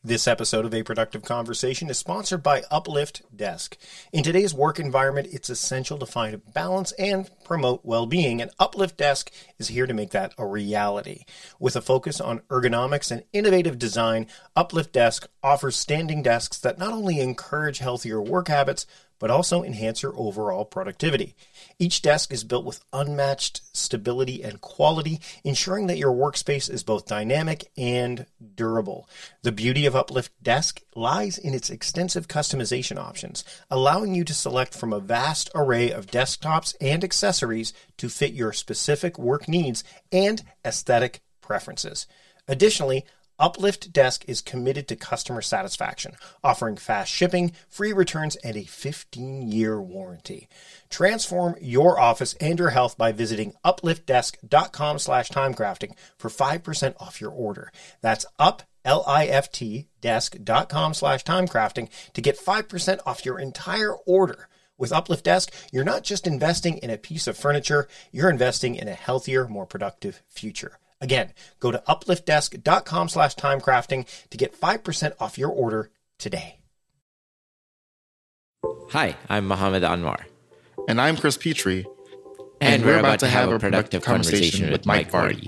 This episode of A Productive Conversation is sponsored by Uplift Desk. In today's work environment, it's essential to find a balance and promote well-being, and Uplift Desk is here to make that a reality. With a focus on ergonomics and innovative design, Uplift Desk offers standing desks that not only encourage healthier work habits, but also enhance your overall productivity. Each desk is built with unmatched stability and quality, ensuring that your workspace is both dynamic and durable. The beauty of Uplift Desk lies in its extensive customization options, allowing you to select from a vast array of desktops and accessories to fit your specific work needs and aesthetic preferences. Additionally, Uplift Desk is committed to customer satisfaction, offering fast shipping, free returns, and a 15-year warranty. Transform your office and your health by visiting upliftdesk.com/timecrafting for 5% off your order. That's upliftdesk.com/timecrafting to get 5% off your entire order. With Uplift Desk, you're not just investing in a piece of furniture, you're investing in a healthier, more productive future. Again, go to upliftdesk.com/timecrafting to get 5% off your order today. Hi, I'm Mohammed Anwar. And I'm Chris Petrie. And we're about to have a productive conversation with Mike Vardy.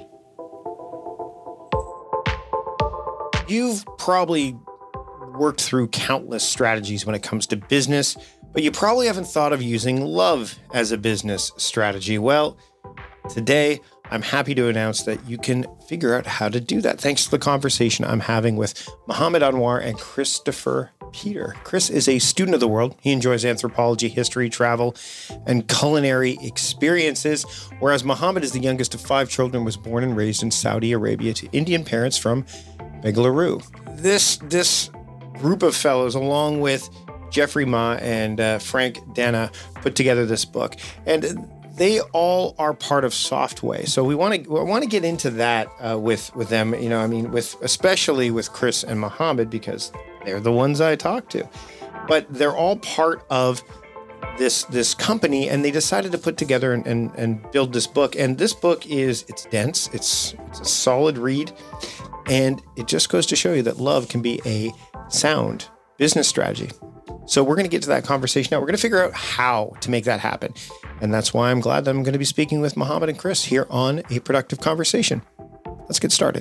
You've probably worked through countless strategies when it comes to business, but you probably haven't thought of using love as a business strategy. Well, today, I'm happy to announce that you can figure out how to do that thanks to the conversation I'm having with Mohammed Anwar and Christopher Peter. Chris is a student of the world. He enjoys anthropology, history, travel, and culinary experiences, whereas Mohammed is the youngest of 5 children, was born and raised in Saudi Arabia to Indian parents from Bengaluru. This group of fellows, along with Jeffrey Ma and Frank Dana, put together this book. And they all are part of Softway. So we want to get into that with them, especially with Chris and Mohammed, because they're the ones I talk to. But they're all part of this company, and they decided to put together and build this book. And this book it's dense, it's a solid read, and it just goes to show you that love can be a sound business strategy. So we're going to get to that conversation now. We're going to figure out how to make that happen. And that's why I'm glad that I'm going to be speaking with Mohammed and Chris here on A Productive Conversation. Let's get started.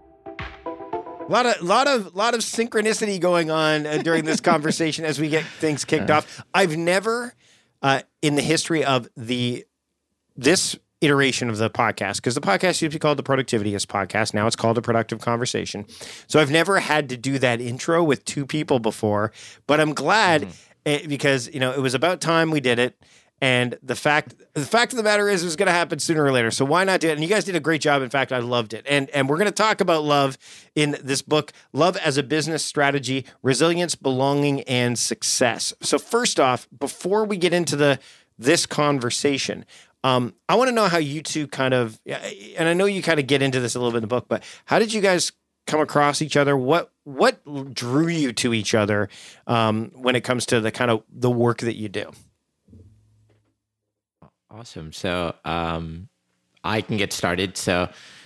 A lot of synchronicity going on during this conversation as we get things kicked off. I've never, in the history of this iteration of the podcast, because the podcast used to be called the Productivityist Podcast. Now it's called A Productive Conversation. So I've never had to do that intro with 2 people before, but I'm glad because, it was about time we did it. And the fact of the matter is it was going to happen sooner or later. So why not do it? And you guys did a great job. In fact, I loved it. And we're going to talk about love in this book, Love as a Business Strategy, Resilience, Belonging, and Success. So first off, before we get into this conversation, I want to know how you two kind of, and I know you kind of get into this a little bit in the book, but how did you guys come across each other? What drew you to each other when it comes to the kind of the work that you do? Awesome. So I can get started. So,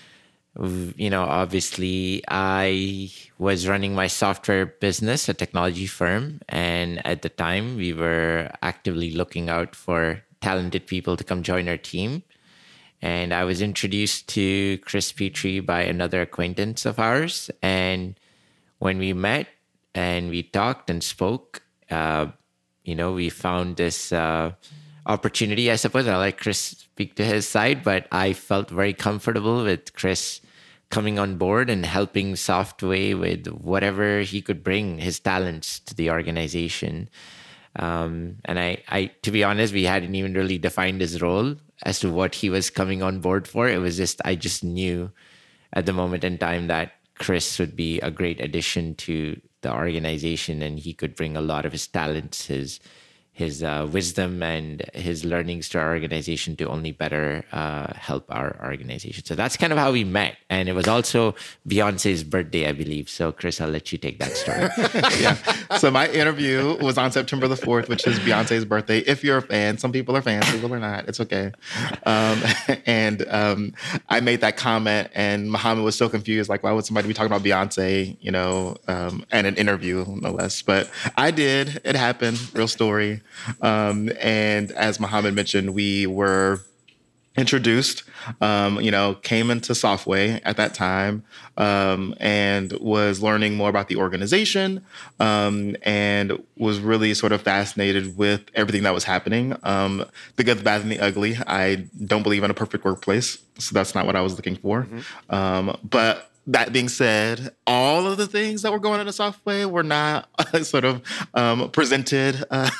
obviously I was running my software business, a technology firm. And at the time we were actively looking out for talented people to come join our team. And I was introduced to Chris Petrie by another acquaintance of ours. And when we met and we talked and spoke, we found this opportunity, I suppose. I let Chris speak to his side, but I felt very comfortable with Chris coming on board and helping Softway with whatever he could bring, his talents to the organization. And I, to be honest, we hadn't even really defined his role as to what he was coming on board for. It was just, I just knew at the moment in time that Chris would be a great addition to the organization, and he could bring a lot of his talents, his wisdom and his learnings to our organization to only better help our organization. So that's kind of how we met. And it was also Beyonce's birthday, I believe. So Chris, I'll let you take that story. Yeah. So my interview was on September the 4th, which is Beyonce's birthday. If you're a fan, some people are fans, people are not. It's okay. And I made that comment, and Muhammad was so confused, like, why would somebody be talking about Beyonce, and an interview, no less. But I did. It happened. Real story. And as Muhammad mentioned, we were introduced, came into Softway at that time, and was learning more about the organization, and was really sort of fascinated with everything that was happening. The good, the bad, and the ugly. I don't believe in a perfect workplace, so that's not what I was looking for. But that being said, all of the things that were going on in Softway were not sort of presented,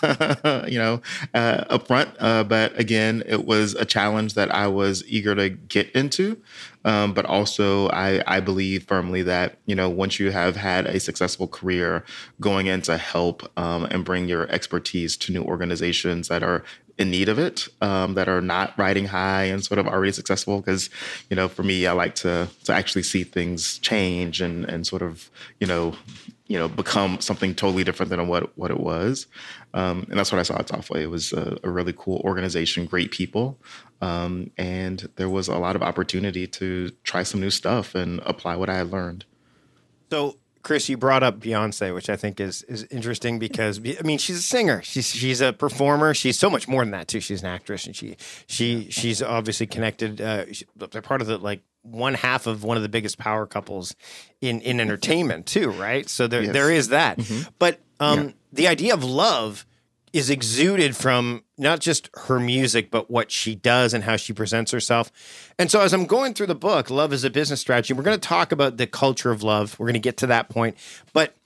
up front. But again, it was a challenge that I was eager to get into. But also, I believe firmly that, once you have had a successful career, going in to help and bring your expertise to new organizations that are in need of it, that are not riding high and sort of already successful. Because, for me, I like to actually see things change and sort of, become something totally different than what it was. And that's what I saw at Softway. It was a really cool organization, great people. And there was a lot of opportunity to try some new stuff and apply what I had learned. So, Chris, you brought up Beyonce, which I think is interesting because, she's a singer. She's a performer. She's so much more than that, too. She's an actress, and she's obviously connected. They're part of the, one half of one of the biggest power couples in entertainment, too, right? So there is that. Mm-hmm. But the idea of love is exuded from not just her music, but what she does and how she presents herself. And so as I'm going through the book, Love is a Business Strategy, we're going to talk about the culture of love. We're going to get to that point. But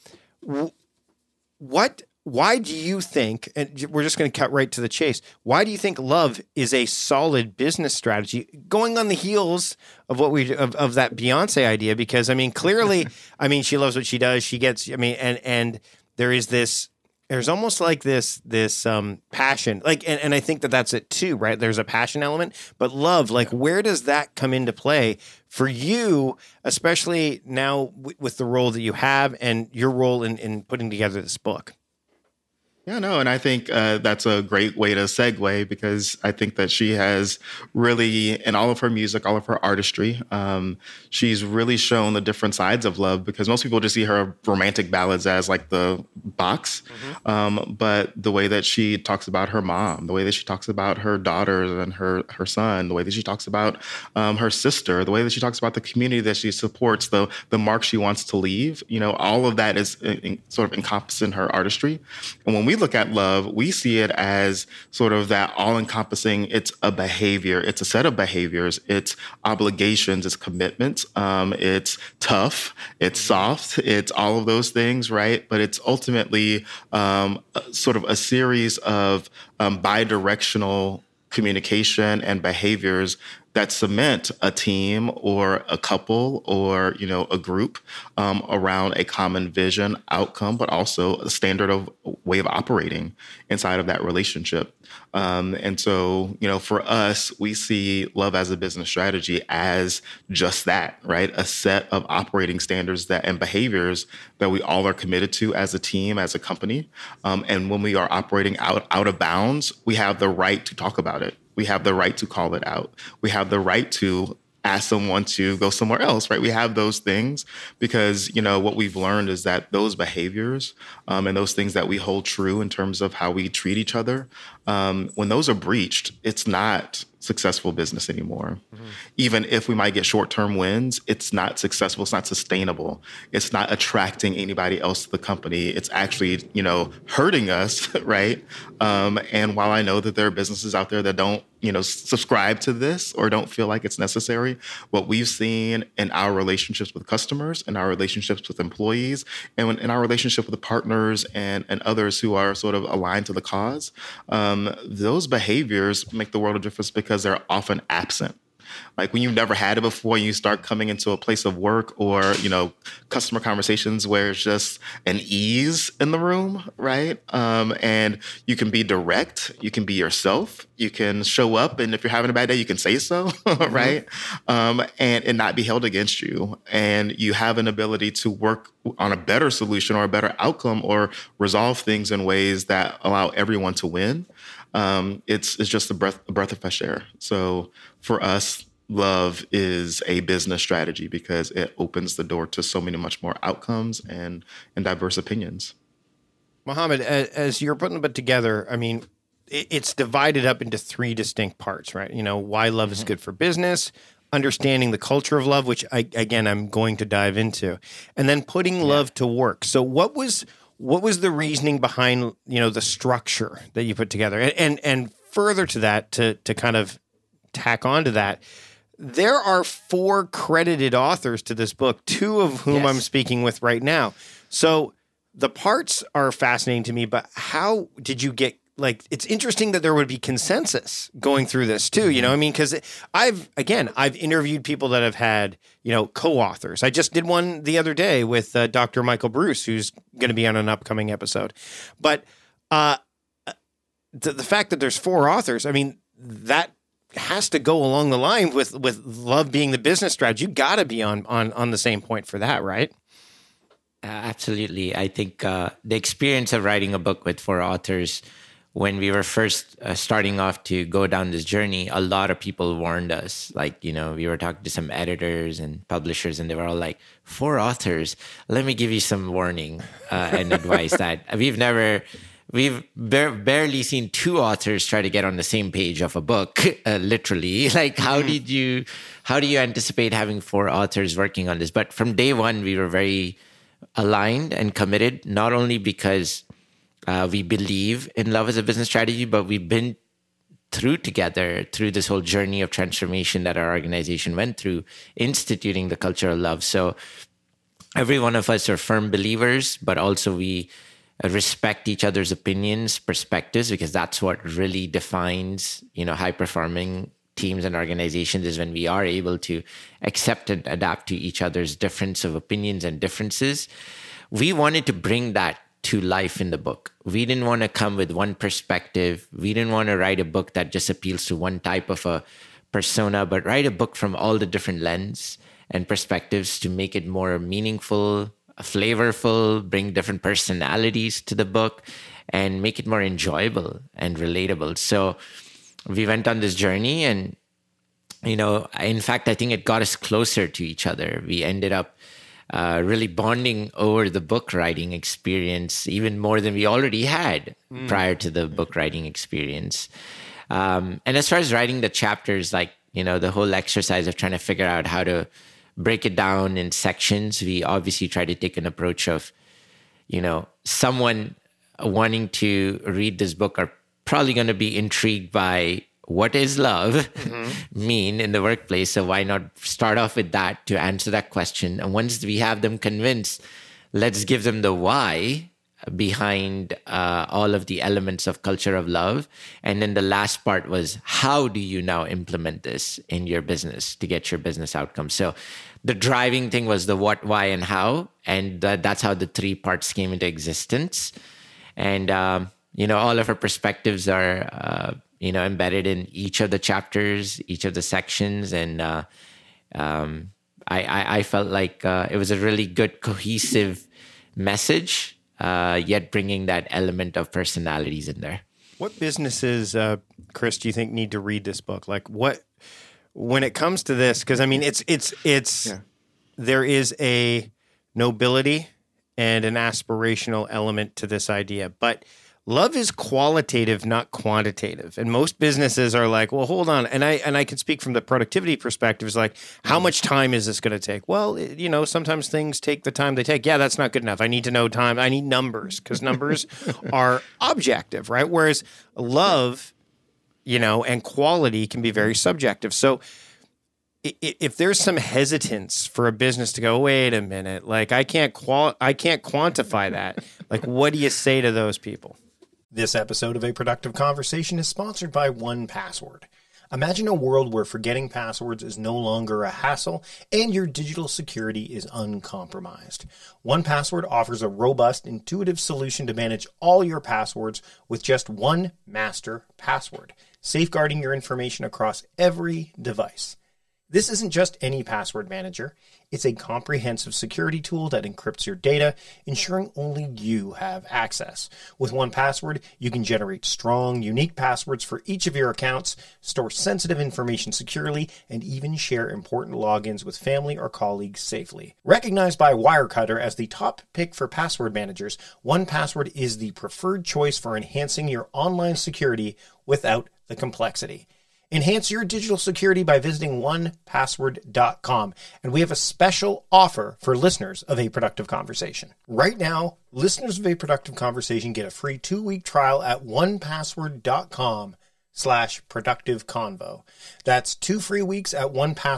why do you think, and we're just going to cut right to the chase, why do you think love is a solid business strategy going on the heels of of that Beyonce idea? Because, clearly, she loves what she does. She gets, and there is this, there's almost like this passion, and I think that's it too, right? There's a passion element, but love, where does that come into play for you, especially now with the role that you have and your role in putting together this book? Yeah, no, and I think that's a great way to segue, because I think that she has really, in all of her music, all of her artistry, she's really shown the different sides of love, because most people just see her romantic ballads as the box. Mm-hmm. But the way that she talks about her mom, the way that she talks about her daughters and her son, the way that she talks about her sister, the way that she talks about the community that she supports, the mark she wants to leave, all of that is sort of encompassed in her artistry. And when we look at love, we see it as sort of that all-encompassing, it's a behavior, it's a set of behaviors, it's obligations, it's commitments, it's tough, it's soft, it's all of those things, right? But it's ultimately sort of a series of bi-directional communication and behaviors that cement a team or a couple or, a group around a common vision, outcome, but also a standard of way of operating inside of that relationship. And so, for us, we see love as a business strategy as just that, right? A set of operating standards and behaviors that we all are committed to as a team, as a company. And when we are operating out of bounds, we have the right to talk about it. We have the right to call it out. We have the right to ask someone to go somewhere else, right? We have those things because, what we've learned is that those behaviors and those things that we hold true in terms of how we treat each other, when those are breached, it's not successful business anymore. Mm-hmm. Even if we might get short-term wins, it's not successful. It's not sustainable. It's not attracting anybody else to the company. It's actually, hurting us, right? And while I know that there are businesses out there that don't, subscribe to this or don't feel like it's necessary, what we've seen in our relationships with customers and our relationships with employees and in our relationship with partners and others who are sort of aligned to the cause, those behaviors make the world of difference because they're often absent. Like when you've never had it before, you start coming into a place of work or, customer conversations where it's just an ease in the room, right? And you can be direct, you can be yourself, you can show up, and if you're having a bad day, you can say so, right? And not be held against you. And you have an ability to work on a better solution or a better outcome or resolve things in ways that allow everyone to win. It's just a breath of fresh air. So for us, love is a business strategy because it opens the door to so many much more outcomes and diverse opinions. Mohammed, as you're putting it together, I mean, it's divided up into three distinct parts, right? Why love is good for business, understanding the culture of love, which I'm going to dive into, and then putting love to work. So what was the reasoning behind, the structure that you put together? And further to that, to kind of tack onto that, there are 4 credited authors to this book, 2 of whom I'm speaking with right now. So the parts are fascinating to me, but how did you get, it's interesting that there would be consensus going through this too, because I've interviewed people that have had, co-authors. I just did one the other day with Dr. Michael Bruce, who's going to be on an upcoming episode. But the fact that there's 4 authors, I mean, that has to go along the line with love being the business strategy. You got to be on the same point for that, right? Absolutely. I think the experience of writing a book with 4 authors, when we were first starting off to go down this journey, a lot of people warned us. We were talking to some editors and publishers, and they were all like, 4 authors, let me give you some warning and advice that we've barely seen 2 authors try to get on the same page of a book, literally. How do you anticipate having 4 authors working on this? But from day one, we were very aligned and committed, not only because we believe in love as a business strategy, but we've been through this whole journey of transformation that our organization went through, instituting the culture of love. So every one of us are firm believers, but also we respect each other's opinions, perspectives, because that's what really defines, high-performing teams and organizations, is when we are able to accept and adapt to each other's difference of opinions and differences. We wanted to bring that to life in the book. We didn't want to come with one perspective. We didn't want to write a book that just appeals to one type of a persona, but write a book from all the different lens and perspectives to make it more meaningful, flavorful, bring different personalities to the book, and make it more enjoyable and relatable. So we went on this journey, and, in fact, I think it got us closer to each other. We ended up really bonding over the book writing experience, even more than we already had prior to the book writing experience. And as far as writing the chapters, the whole exercise of trying to figure out how to break it down in sections, we obviously try to take an approach of, someone wanting to read this book are probably going to be intrigued by what is love mean in the workplace. So why not start off with that to answer that question? And once we have them convinced, let's give them the why behind all of the elements of culture of love. And then the last part was, how do you now implement this in your business to get your business outcomes? So the driving thing was the what, why, and how. And that's how the 3 parts came into existence. And, all of our perspectives are, embedded in each of the chapters, each of the sections. And I felt like it was a really good, cohesive message, yet bringing that element of personalities in there. What businesses, Chris, do you think need to read this book? When it comes to this, because I mean, there is a nobility and an aspirational element to this idea, but love is qualitative, not quantitative. And most businesses are like, well, hold on. And I can speak from the productivity perspective. It's like, how much time is this going to take? Well, sometimes things take the time they take. Yeah, that's not good enough. I need to know time. I need numbers, because numbers are objective, right? Whereas love, and quality can be very subjective. So if there's some hesitance for a business to go, wait a minute, I can't quantify that. What do you say to those people? This episode of A Productive Conversation is sponsored by 1Password. Imagine a world where forgetting passwords is no longer a hassle and your digital security is uncompromised. 1Password offers a robust, intuitive solution to manage all your passwords with just one master password, safeguarding your information across every device. This isn't just any password manager. It's a comprehensive security tool that encrypts your data, ensuring only you have access. With 1Password, you can generate strong, unique passwords for each of your accounts, store sensitive information securely, and even share important logins with family or colleagues safely. Recognized by Wirecutter as the top pick for password managers, 1Password is the preferred choice for enhancing your online security without the complexity. Enhance your digital security by visiting 1password.com. And we have a special offer for listeners of A Productive Conversation. Right now, listeners of A Productive Conversation get a free 2-week trial at 1password.com/productiveconvo. That's 2 free weeks at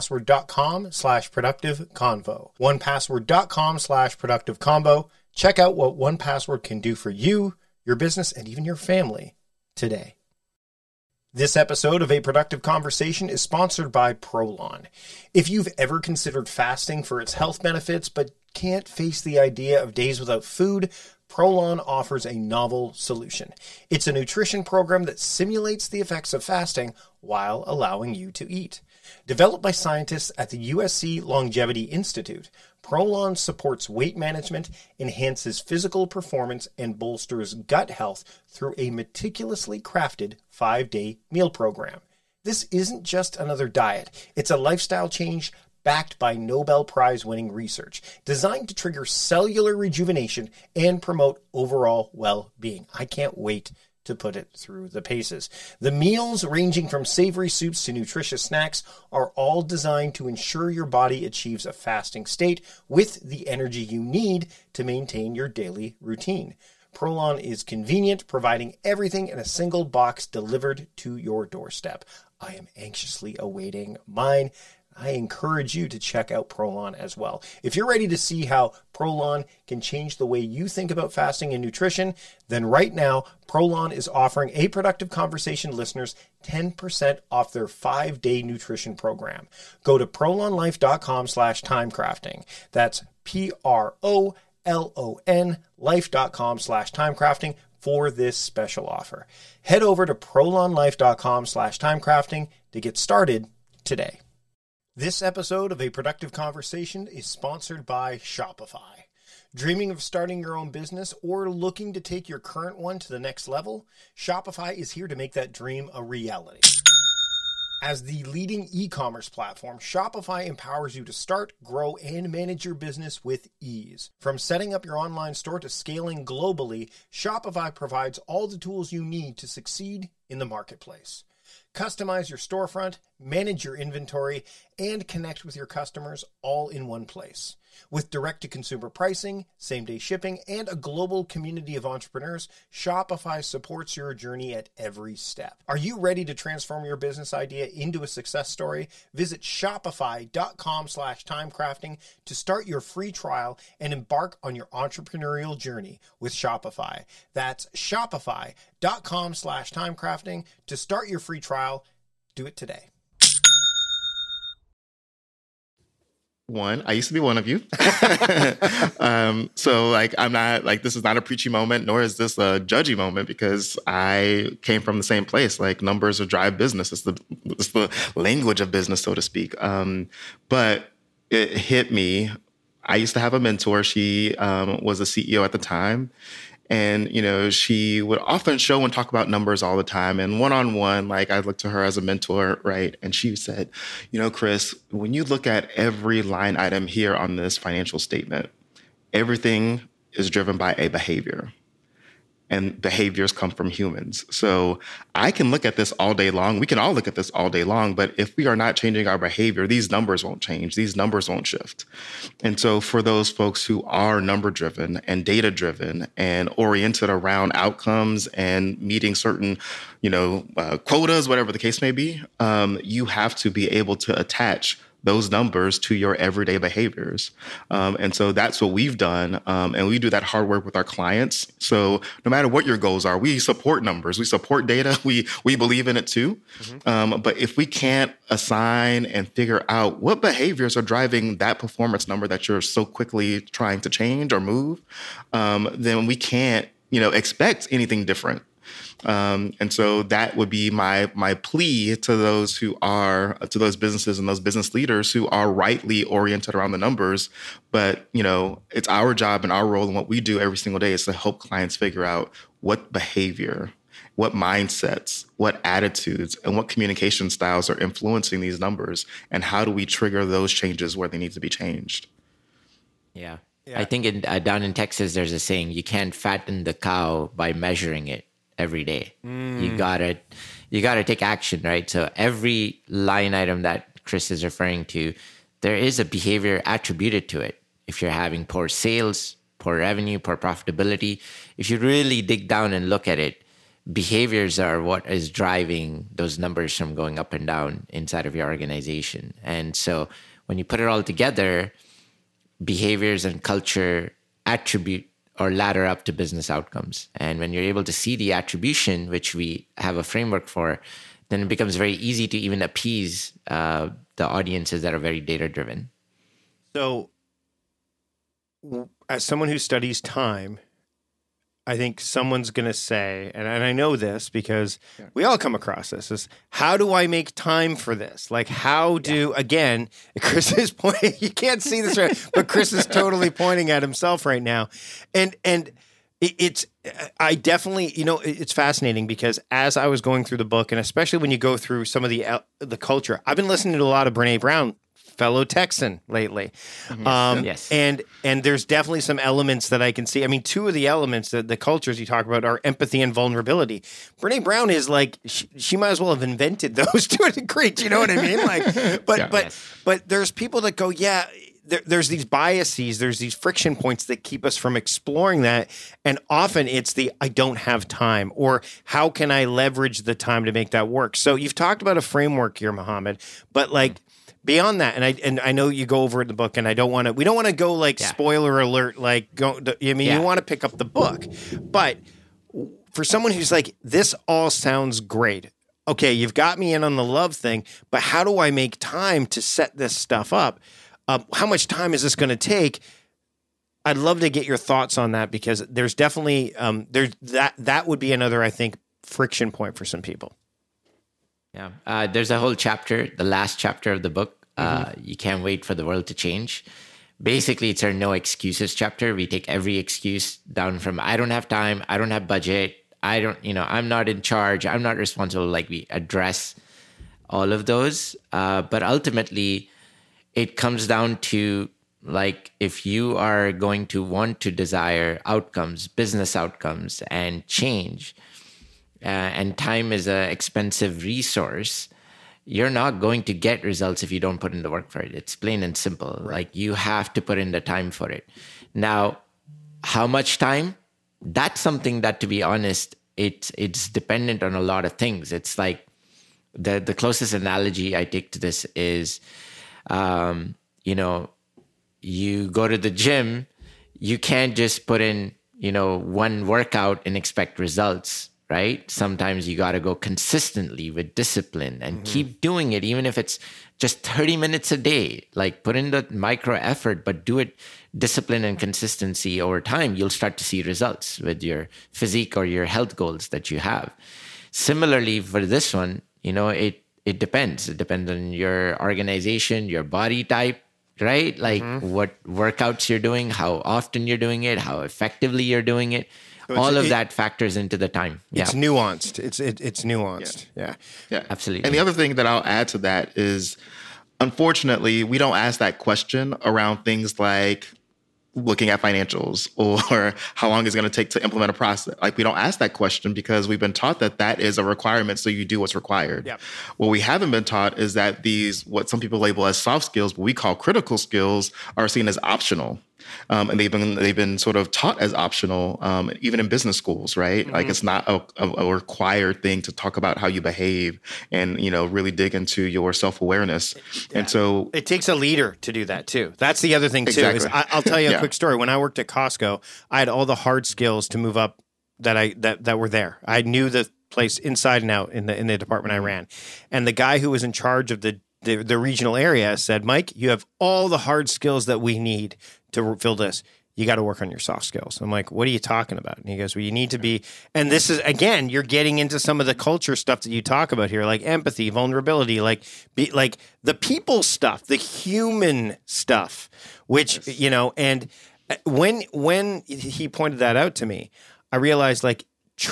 1password.com/productiveconvo. 1password.com/productiveconvo. Check out what 1Password can do for you, your business, and even your family today. This episode of A Productive Conversation is sponsored by Prolon. If you've ever considered fasting for its health benefits but can't face the idea of days without food, Prolon offers a novel solution. It's a nutrition program that simulates the effects of fasting while allowing you to eat. Developed by scientists at the USC Longevity Institute, Prolon supports weight management, enhances physical performance, and bolsters gut health through a meticulously crafted 5-day meal program. This isn't just another diet. It's a lifestyle change backed by Nobel Prize-winning research, designed to trigger cellular rejuvenation and promote overall well-being. I can't wait to put it through the paces. The meals, ranging from savory soups to nutritious snacks, are all designed to ensure your body achieves a fasting state with the energy you need to maintain your daily routine. Prolon is convenient, providing everything in a single box delivered to your doorstep. I am anxiously awaiting mine. I encourage you to check out Prolon as well. If you're ready to see how Prolon can change the way you think about fasting and nutrition, then right now, Prolon is offering A Productive Conversation listeners 10% off their 5-day nutrition program. Go to prolonlife.com/timecrafting. That's PROLON life.com/timecrafting for this special offer. Head over to prolonlife.com/timecrafting to get started today. This episode of A Productive Conversation is sponsored by Shopify. Dreaming of starting your own business or looking to take your current one to the next level? Shopify is here to make that dream a reality. As the leading e-commerce platform, Shopify empowers you to start, grow, and manage your business with ease. From setting up your online store to scaling globally, Shopify provides all the tools you need to succeed in the marketplace. Customize your storefront, manage your inventory, and connect with your customers all in one place. With direct-to-consumer pricing, same-day shipping, and a global community of entrepreneurs, Shopify supports your journey at every step. Are you ready to transform your business idea into a success story? Visit shopify.com/timecrafting to start your free trial and embark on your entrepreneurial journey with Shopify. That's shopify.com/timecrafting to start your free trial. Do it today. One, I used to be one of you. So I'm not this is not a preachy moment, nor is this a judgy moment, because I came from the same place. Numbers drive business. It's the language of business, so to speak. But it hit me. I used to have a mentor. She was a CEO at the time. And, she would often show and talk about numbers all the time. And one-on-one, I looked to her as a mentor, right? And she said, Chris, when you look at every line item here on this financial statement, everything is driven by a behavior. And behaviors come from humans. So I can look at this all day long. We can all look at this all day long. But if we are not changing our behavior, these numbers won't change. These numbers won't shift. And so for those folks who are number driven and data driven and oriented around outcomes and meeting certain, quotas, whatever the case may be, you have to be able to attach those numbers to your everyday behaviors. And so that's what we've done. And we do that hard work with our clients. So no matter what your goals are, we support numbers, we support data, we believe in it too. But if we can't assign and figure out what behaviors are driving that performance number that you're so quickly trying to change or move, then we can't, expect anything different. And so that would be my plea to those businesses and those business leaders who are rightly oriented around the numbers. But, it's our job and our role and what we do every single day is to help clients figure out what behavior, what mindsets, what attitudes, and what communication styles are influencing these numbers, and how do we trigger those changes where they need to be changed. Yeah. I think down in Texas, there's a saying, you can't fatten the cow by measuring it every day. You gotta take action, right? So every line item that Chris is referring to, there is a behavior attributed to it. If you're having poor sales, poor revenue, poor profitability, if you really dig down and look at it, behaviors are what is driving those numbers from going up and down inside of your organization. And so when you put it all together, behaviors and culture attribute or ladder up to business outcomes. And when you're able to see the attribution, which we have a framework for, then it becomes very easy to even appease the audiences that are very data-driven. So as someone who studies time, I think someone's going to say, and I know this because we all come across this, is how do I make time for this? Like again, Chris's point, you can't see this right, but Chris is totally pointing at himself right now. And I definitely, it's fascinating because as I was going through the book, and especially when you go through some of the culture, I've been listening to a lot of Brene Brown, fellow Texan lately. Yes. And there's definitely some elements that I can see. I mean, two of the elements that the cultures you talk about are empathy and vulnerability. Brene Brown is like, she might as well have invented those to a degree. Do you know what I mean? But there's people that go, there's these biases, there's these friction points that keep us from exploring that. And often it's I don't have time, or how can I leverage the time to make that work? So you've talked about a framework here, Mohammed, but beyond that, and I know you go over it in the book, and we don't want to go spoiler alert, you want to pick up the book. But for someone who's like, this all sounds great. Okay, you've got me in on the love thing, but how do I make time to set this stuff up? How much time is this going to take? I'd love to get your thoughts on that, because there's definitely that would be another, I think, friction point for some people. Yeah, there's a whole chapter, the last chapter of the book. You can't wait for the world to change. Basically, it's our no excuses chapter. We take every excuse down from I don't have time, I don't have budget, I'm not in charge, I'm not responsible. We address all of those. But ultimately, it comes down to if you are going to want to desire outcomes, business outcomes, and change, and time is an expensive resource, you're not going to get results if you don't put in the work for it. It's plain and simple. Right. You have to put in the time for it. Now, how much time? That's something that, to be honest, it's dependent on a lot of things. It's the closest analogy I take to this is, you go to the gym, you can't just put in, one workout and expect results. Right? Sometimes you got to go consistently with discipline and keep doing it, even if it's just 30 minutes a day. Put in the micro effort, but do it discipline and consistency over time. You'll start to see results with your physique or your health goals that you have. Similarly, for this one, it depends. It depends on your organization, your body type, right? What workouts you're doing, how often you're doing it, how effectively you're doing it. So all of that factors into the time. It's nuanced. It's nuanced. Yeah, absolutely. And the other thing that I'll add to that is, unfortunately, we don't ask that question around things like looking at financials or how long it's going to take to implement a process. We don't ask that question because we've been taught that is a requirement, so you do what's required. Yep. What we haven't been taught is that these, what some people label as soft skills, but we call critical skills, are seen as optional. and they've been sort of taught as optional, even in business schools, right? Like it's not a required thing to talk about how you behave and really dig into your self-awareness. And so it takes a leader to do that too. That's the other thing too. Exactly. Is I'll tell you a quick story. When I worked at Costco, I had all the hard skills to move up that were there. I knew the place inside and out in the department I ran, and the guy who was in charge of the regional area said, "Mike, you have all the hard skills that we need to fill this. You got to work on your soft skills." I'm like, "What are you talking about?" And he goes, "Well, you need to be," and this is, again, you're getting into some of the culture stuff that you talk about here, like empathy, vulnerability, like the people stuff, the human stuff, which, and when he pointed that out to me, I realized like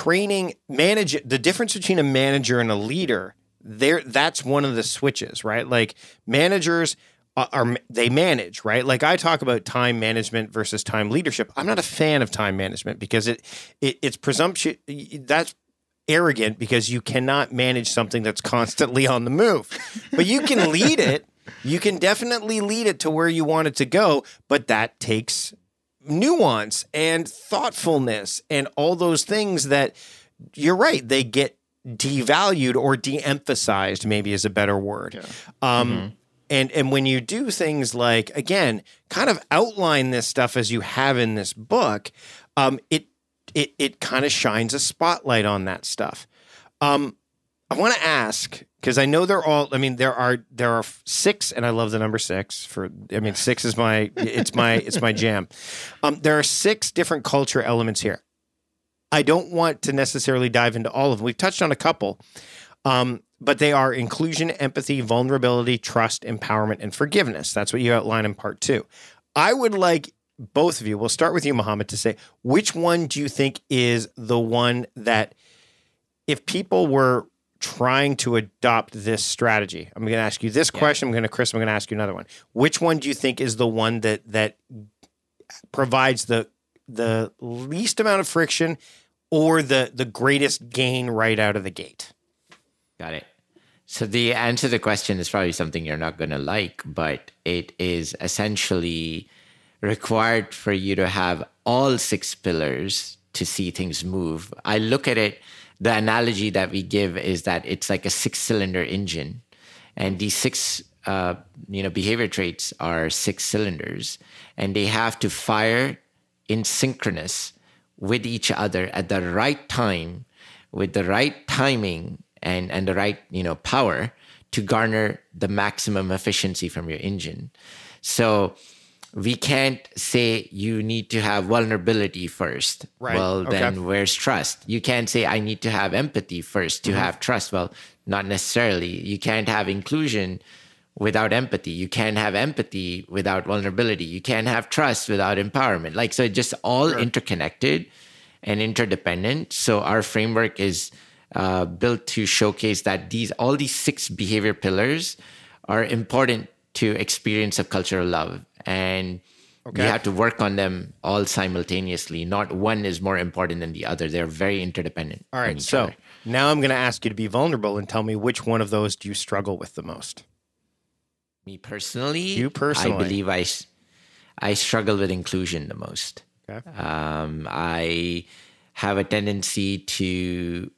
the difference between a manager and a leader, that's one of the switches, right? Like managers they manage, right? Like I talk about time management versus time leadership. I'm not a fan of time management because it's presumption. That's arrogant because you cannot manage something that's constantly on the move, but you can lead it. You can definitely lead it to where you want it to go, but that takes nuance and thoughtfulness and all those things that, you're right, they get devalued or de-emphasized, maybe is a better word. Yeah. And when you do things like, again, kind of outline this stuff as you have in this book, it kind of shines a spotlight on that stuff. I want to ask, because I know there are 6, and I love the number 6. 6 is my jam. There are 6 different culture elements here. I don't want to necessarily dive into all of them. We've touched on a couple. But they are inclusion, empathy, vulnerability, trust, empowerment, and forgiveness. That's what you outline in part 2. I would like both of you, we'll start with you, Mohammed, to say, which one do you think is the one that, if people were trying to adopt this strategy, I'm going to ask you this question, Chris, I'm going to ask you another one. Which one do you think is the one that provides the least amount of friction or the greatest gain right out of the gate? Got it. So the answer to the question is probably something you're not going to like, but it is essentially required for you to have all 6 pillars to see things move. I look at it, the analogy that we give is that it's like a 6-cylinder engine. And these 6 behavior traits are 6 cylinders, and they have to fire in synchronous with each other at the right time, with the right timing, and the right, power to garner the maximum efficiency from your engine. So we can't say you need to have vulnerability first. Right. Well, then where's trust? You can't say I need to have empathy first to have trust. Well, not necessarily. You can't have inclusion without empathy. You can't have empathy without vulnerability. You can't have trust without empowerment. So it's just all interconnected and interdependent. So our framework is built to showcase that all these 6 behavior pillars are important to experience of cultural love. And we have to work on them all simultaneously. Not one is more important than the other. They're very interdependent. All right. So now I'm going to ask you to be vulnerable and tell me which one of those do you struggle with the most? Me personally? You personally. I believe I struggle with inclusion the most. Okay. I have a tendency to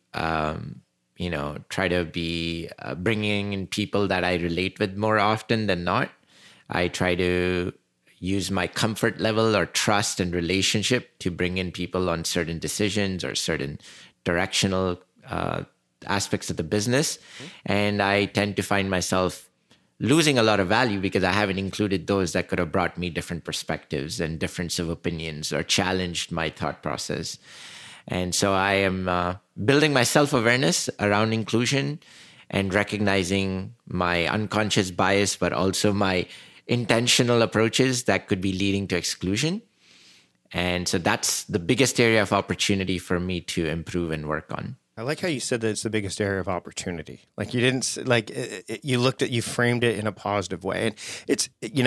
try to be bringing in people that I relate with more often than not. I try to use my comfort level or trust and relationship to bring in people on certain decisions or certain directional aspects of the business. And I tend to find myself losing a lot of value because I haven't included those that could have brought me different perspectives and difference of opinions or challenged my thought process. And so I am building my self-awareness around inclusion and recognizing my unconscious bias, but also my intentional approaches that could be leading to exclusion. And so that's the biggest area of opportunity for me to improve and work on. I like how you said that it's the biggest area of opportunity. Like you didn't, you framed it in a positive way. And it's,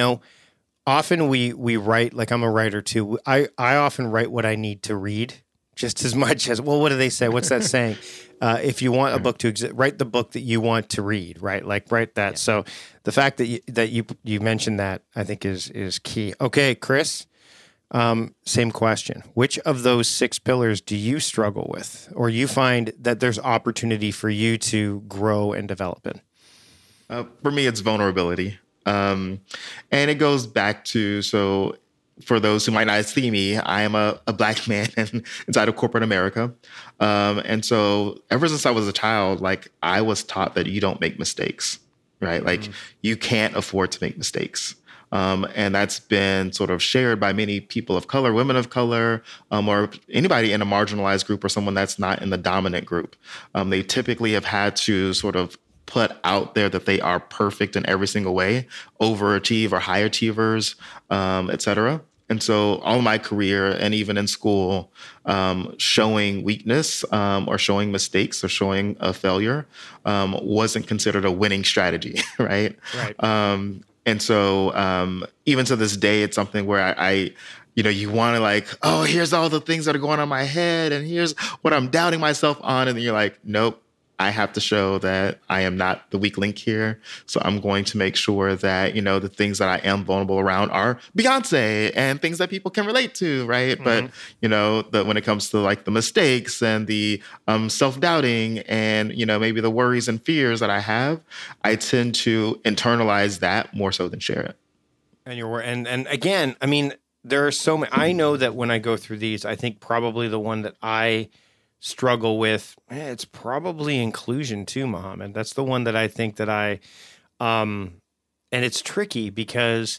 often we write, like I'm a writer too. I often write what I need to read just as much as, well, what do they say? What's that saying? If you want a book to exist, write the book that you want to read, right? Like write that. Yeah. So the fact that you mentioned that, I think is key. Okay, Chris, Same question. Which of those 6 pillars do you struggle with, or you find that there's opportunity for you to grow and develop in? For me, it's vulnerability. And it goes back to, so for those who might not see me, I am a Black man inside of corporate America. And so ever since I was a child, like I was taught that you don't make mistakes, right? Like you can't afford to make mistakes. And that's been sort of shared by many people of color, women of color, or anybody in a marginalized group or someone that's not in the dominant group. They typically have had to sort of put out there that they are perfect in every single way, overachieve or high achievers, et cetera. And so all my career and even in school, showing weakness or showing mistakes or showing a failure wasn't considered a winning strategy, right? Right. And so even to this day, it's something where I you want to like, oh, here's all the things that are going on in my head and here's what I'm doubting myself on. And then you're like, nope, I have to show that I am not the weak link here. So I'm going to make sure that, the things that I am vulnerable around are Beyonce and things that people can relate to, right? But, when it comes to like the mistakes and the self-doubting and, maybe the worries and fears that I have, I tend to internalize that more so than share it. And again, I mean, there are so many. I know that when I go through these, I think probably the one that I struggle with, it's probably inclusion too, Mohammed. That's the one that I think that and it's tricky because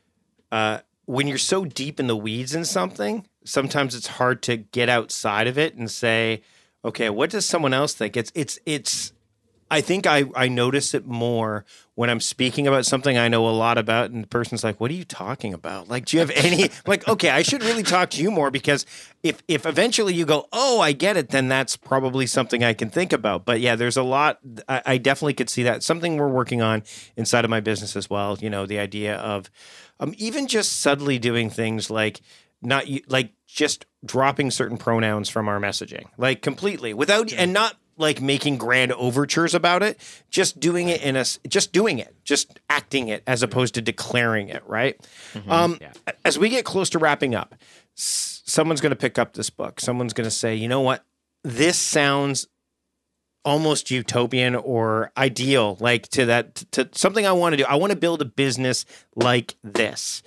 when you're so deep in the weeds in something, sometimes it's hard to get outside of it and say, okay, what does someone else think? It's I think I notice it more when I'm speaking about something I know a lot about, and the person's like, what are you talking about? Like, do you have any, like, okay, I should really talk to you more, because if eventually you go, oh, I get it, then that's probably something I can think about. But yeah, there's a lot, I definitely could see that. Something we're working on inside of my business as well, the idea of even just subtly doing things like just dropping certain pronouns from our messaging, like completely without, and not like making grand overtures about it, just doing it just acting it as opposed to declaring it, right? As we get close to wrapping up, someone's going to pick up this book. Someone's going to say, you know what? This sounds almost utopian or ideal, like to something I want to do. I want to build a business like this.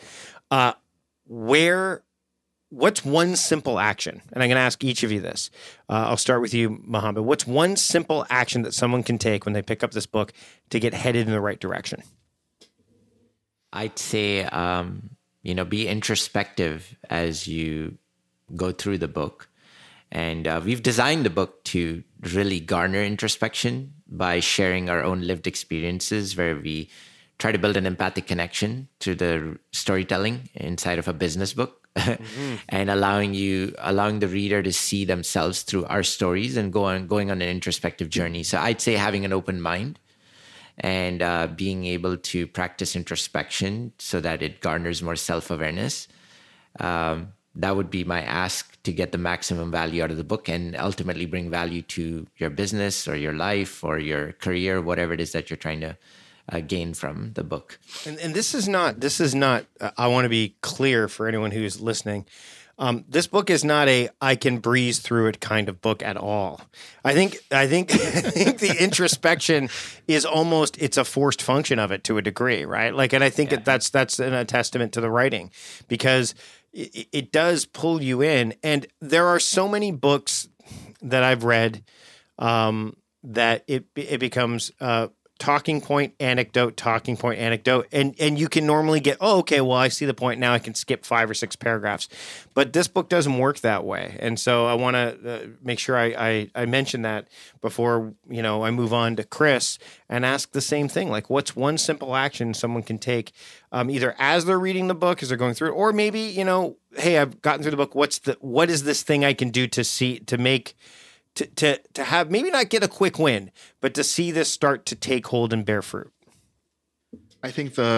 What's one simple action? And I'm going to ask each of you this. I'll start with you, Mohammed. What's one simple action that someone can take when they pick up this book to get headed in the right direction? I'd say, be introspective as you go through the book. And we've designed the book to really garner introspection by sharing our own lived experiences, where we try to build an empathic connection to the storytelling inside of a business book. And allowing the reader to see themselves through our stories and going on an introspective journey. So I'd say having an open mind and being able to practice introspection so that it garners more self-awareness. That would be my ask to get the maximum value out of the book and ultimately bring value to your business or your life or your career, whatever it is that you're trying to gain from the book. And this is not, I want to be clear for anyone who's listening. This book is not I can breeze through it kind of book at all. I think the introspection is almost, it's a forced function of it to a degree, right? Like, and I think that's a testament to the writing, because it does pull you in. And there are so many books that I've read that it becomes talking point, anecdote, and you can normally get, oh, okay, well, I see the point now. I can skip 5 or 6 paragraphs, but this book doesn't work that way. And so I want to make sure I mention that before I move on to Chris and ask the same thing. Like, what's one simple action someone can take, either as they're reading the book, as they're going through it, or maybe hey, I've gotten through the book. What is this thing I can do to make to have, maybe not get a quick win, but to see this start to take hold and bear fruit? I think the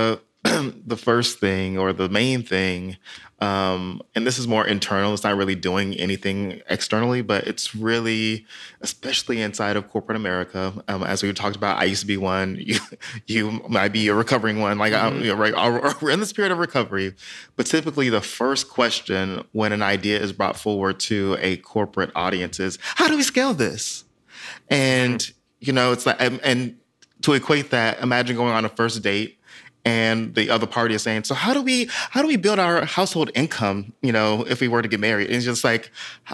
the first thing or the main thing, and this is more internal, it's not really doing anything externally, but it's really, especially inside of corporate America, as we talked about, I used to be one, you might be a recovering one, like we're in the spirit of recovery, but typically the first question when an idea is brought forward to a corporate audience is, how do we scale this? And, it's like, and to equate that, imagine going on a first date and the other party is saying, so how do we build our household income, if we were to get married? And it's just like,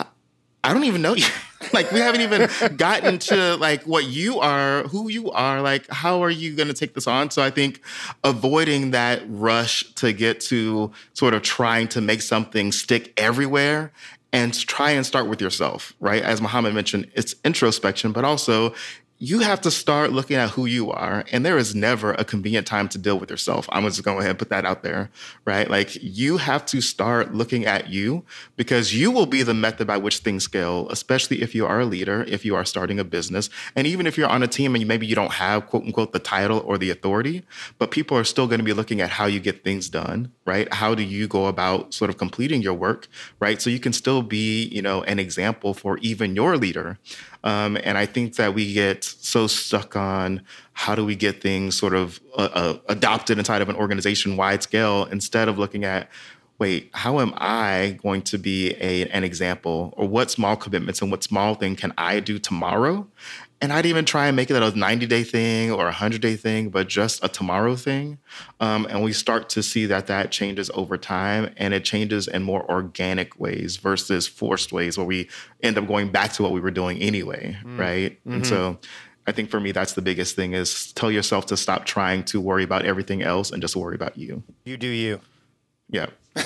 I don't even know you. Like, we haven't even gotten to like what you are, who you are, like, how are you going to take this on? So I think avoiding that rush to get to sort of trying to make something stick everywhere and try and start with yourself, right? As Muhammad mentioned, it's introspection, but also you have to start looking at who you are. And there is never a convenient time to deal with yourself. I'm just going to go ahead and put that out there, right? Like, you have to start looking at you, because you will be the method by which things scale, especially if you are a leader, if you are starting a business. And even if you're on a team and maybe you don't have, quote unquote, the title or the authority, but people are still going to be looking at how you get things done, right? How do you go about sort of completing your work, right? So you can still be, an example for even your leader. And I think that we get so stuck on how do we get things sort of adopted inside of an organization-wide scale, instead of looking at, wait, how am I going to be an example, or what small commitments and what small thing can I do tomorrow? And I'd even try and make it a 90-day thing or a 100-day thing, but just a tomorrow thing. And we start to see that changes over time, and it changes in more organic ways versus forced ways where we end up going back to what we were doing anyway, right? Mm-hmm. And so I think for me, that's the biggest thing, is tell yourself to stop trying to worry about everything else and just worry about you. You do you. Yeah.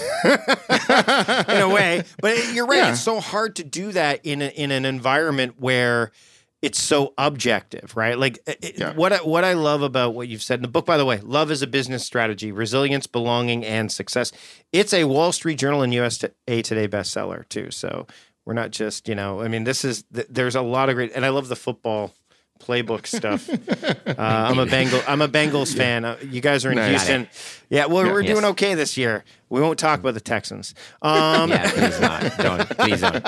In a way. But you're right. Yeah. It's so hard to do that in an environment where it's so objective, right? Like what I love about what you've said in the book, by the way, Love is a Business Strategy, Resilience, Belonging, and Success. It's a Wall Street Journal and USA Today bestseller too. So we're not just, there's a lot of great, and I love the football playbook stuff. I'm a Bengals fan. You guys are in Houston. Yeah, well, we're doing okay this year. We won't talk about the Texans. Please not. Please don't.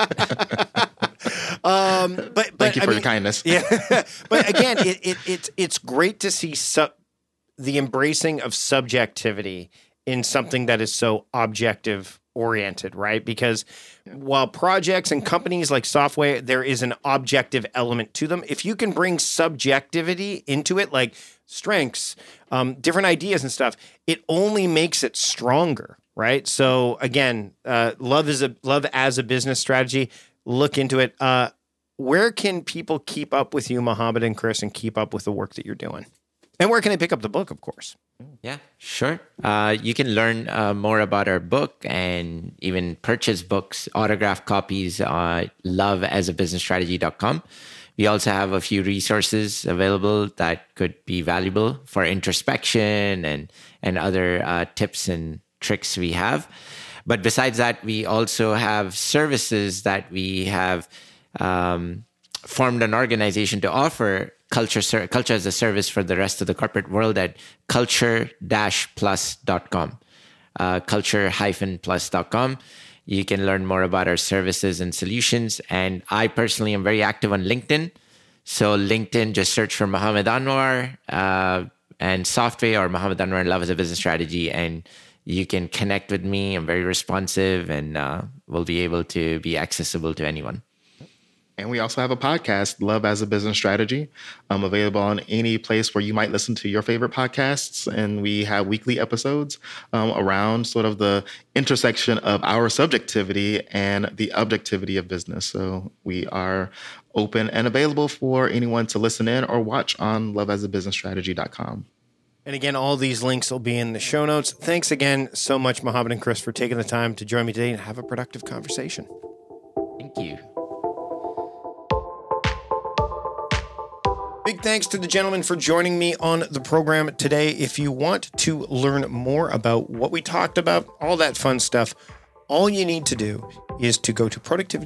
But thank you for your kindness. Yeah, but again, it's great to see the embracing of subjectivity in something that is so objective oriented, right? Because while projects and companies like software, there is an objective element to them. If you can bring subjectivity into it, like strengths, different ideas and stuff, it only makes it stronger, right? So again, love as a business strategy. Look into it. Where can people keep up with you, Muhammad and Chris, and keep up with the work that you're doing? And where can they pick up the book, of course? Yeah, sure. You can learn more about our book and even purchase books, autographed copies on loveasabusinessstrategy.com. We also have a few resources available that could be valuable for introspection and other tips and tricks we have. But besides that, we also have services that we have formed an organization to offer culture as a service for the rest of the corporate world at culture-plus.com, culture-plus.com. You can learn more about our services and solutions. And I personally am very active on LinkedIn. So LinkedIn, just search for Muhammad Anwar and Software, or Muhammad Anwar and Love as a Business Strategy, and you can connect with me. I'm very responsive, and will be able to be accessible to anyone. And we also have a podcast, Love as a Business Strategy, available on any place where you might listen to your favorite podcasts. And we have weekly episodes around sort of the intersection of our subjectivity and the objectivity of business. So we are open and available for anyone to listen in or watch on loveasabusinessstrategy.com. And again, all these links will be in the show notes. Thanks again so much, Muhammad and Chris, for taking the time to join me today and have a productive conversation. Thank you. Big thanks to the gentlemen for joining me on the program today. If you want to learn more about what we talked about, all that fun stuff, all you need to do is to go to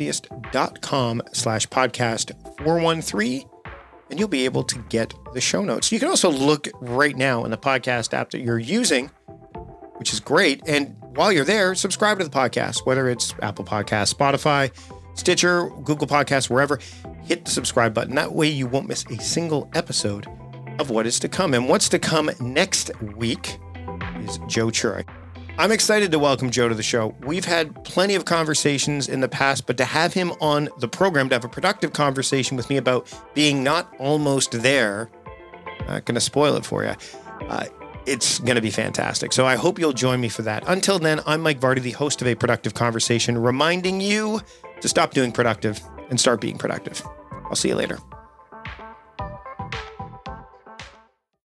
productivityist.com/podcast413, and you'll be able to get the show notes. You can also look right now in the podcast app that you're using which is great. And while you're there, subscribe to the podcast, whether it's Apple Podcasts, Spotify, Stitcher, Google Podcasts, wherever. Hit the subscribe button. That way you won't miss a single episode of what is to come. And what's to come next week is Joe Chura. I'm excited to welcome Joe to the show. We've had plenty of conversations in the past, but to have him on the program, to have a productive conversation with me about being not almost there, not going to spoil it for you, it's going to be fantastic. So I hope you'll join me for that. Until then, I'm Mike Vardy, the host of A Productive Conversation, reminding you to stop doing productive and start being productive. I'll see you later.